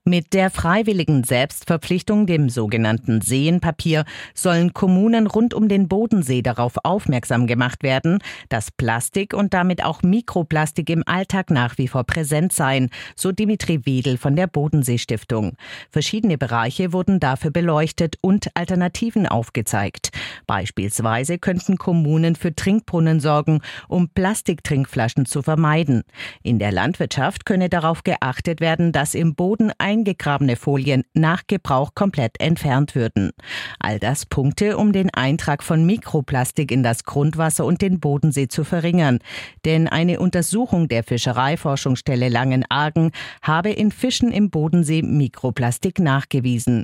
Mit der freiwilligen Selbstverpflichtung, dem sogenannten Seenpapier, sollen Kommunen rund um den Bodensee darauf aufmerksam gemacht werden, dass Plastik und damit auch Mikroplastik im Alltag nach wie vor präsent seien, so Dimitri Wedel von der Bodensee-Stiftung. Verschiedene Bereiche wurden dafür beleuchtet und Alternativen aufgezeigt. Beispielsweise könnten Kommunen für Trinkbrunnen sorgen, um Plastiktrinkflaschen zu vermeiden. In der Landwirtschaft könne darauf geachtet werden, dass im Boden eingegrabene Folien nach Gebrauch komplett entfernt würden. All das Punkte, um den Eintrag von Mikroplastik in das Grundwasser und den Bodensee zu verringern. Denn eine Untersuchung der Fischereiforschungsstelle Langenargen habe in Fischen im Bodensee Mikroplastik nachgewiesen.